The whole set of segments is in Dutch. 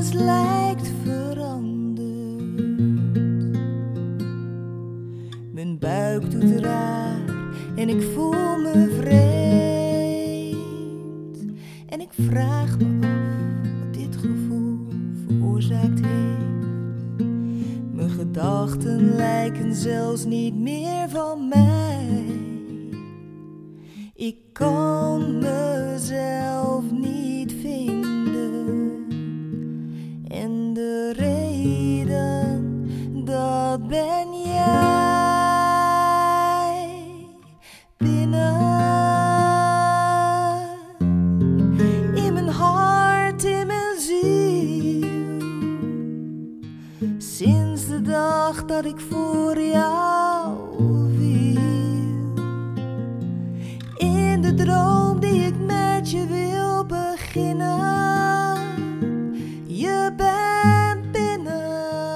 alles lijkt veranderd. Mijn buik doet raar en ik voel me vreemd. En ik vraag me af wat dit gevoel veroorzaakt heeft. Mijn gedachten lijken zelfs niet meer van mij. Ik kan mezelf niet vinden. En de reden, dat ben jij. Binnen in mijn hart, in mijn ziel. Sinds de dag dat ik voor jou viel. In de droom die ik met je wil beginnen. Je bent binnen.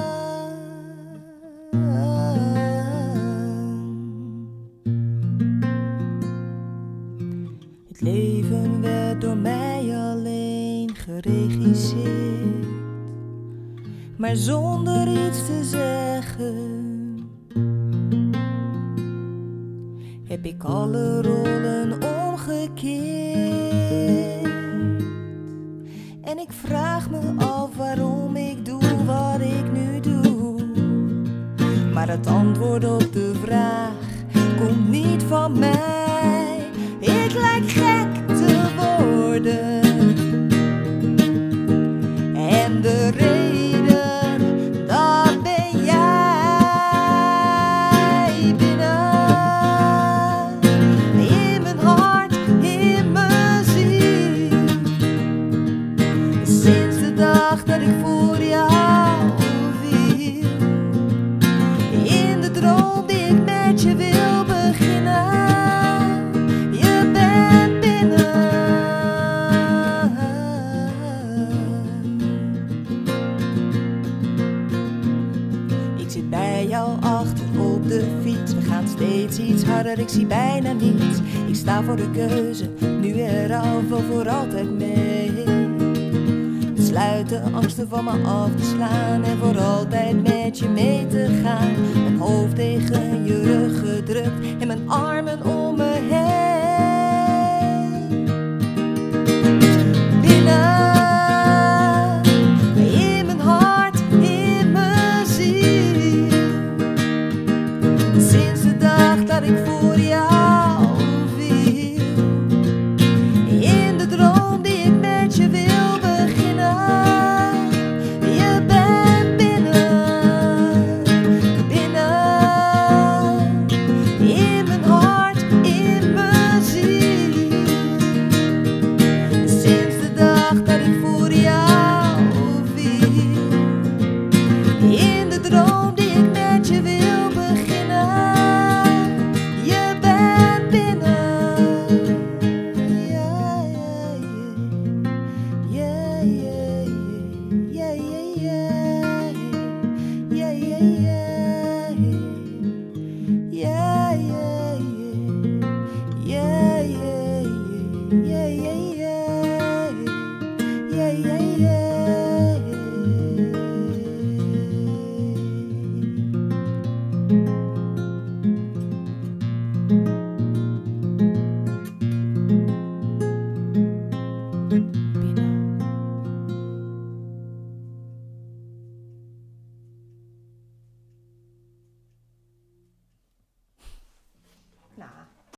Het leven werd door mij alleen geregisseerd, maar zonder iets te zeggen. Heb ik alle rollen omgekeerd. En ik vraag me af waarom ik doe wat ik nu doe. Maar het antwoord op de vraag komt niet van mij. Ik lijk gek te worden. En de reden, dat ben jij. Binnen in mijn hart, in mijn ziel. Sinds de dag dat ik voor jou viel. In de droom die ik met je wil beginnen. Je bent binnen. Ik zit bij jou achter op de fiets. We gaan steeds iets harder, ik zie bijna niets. Ik sta voor de keuze, nu eraf of voor altijd mee. Besluit de angsten van me af te slaan en voor altijd met je mee te gaan. Mijn hoofd tegen je rug gedrukt en mijn armen om me heen. Binnen